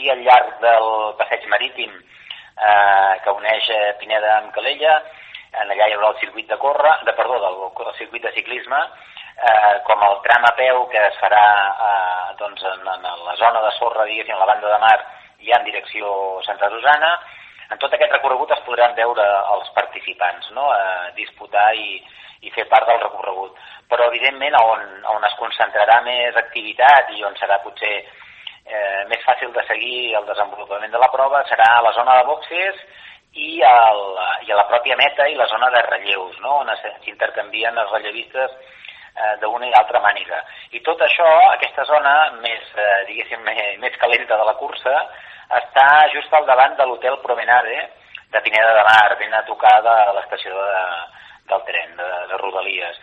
aquí al llarg del passeig marítim que uneix Pineda amb Calella. Allà hi haurà el circuit del circuit de ciclisme, com el tram a peu que es farà en la zona de sorra, diguéssim, a la banda de mar, ja en direcció Santa Susana. En tot aquest recorregut es podran veure els participants, no?, disputar i fer part del recorregut. Però, evidentment, on es concentrarà més activitat i on serà potser més fàcil de seguir el desenvolupament de la prova serà a la zona de boxes i a la pròpia meta i la zona de relleus, no?, on s'intercanvien els rellevistes d'una i altra màniga. I tot això, aquesta zona més calenta de la cursa, està just al davant de l'hotel Promenade de Pineda de Mar, ben a tocar de l'estació del tren, de Rodalies.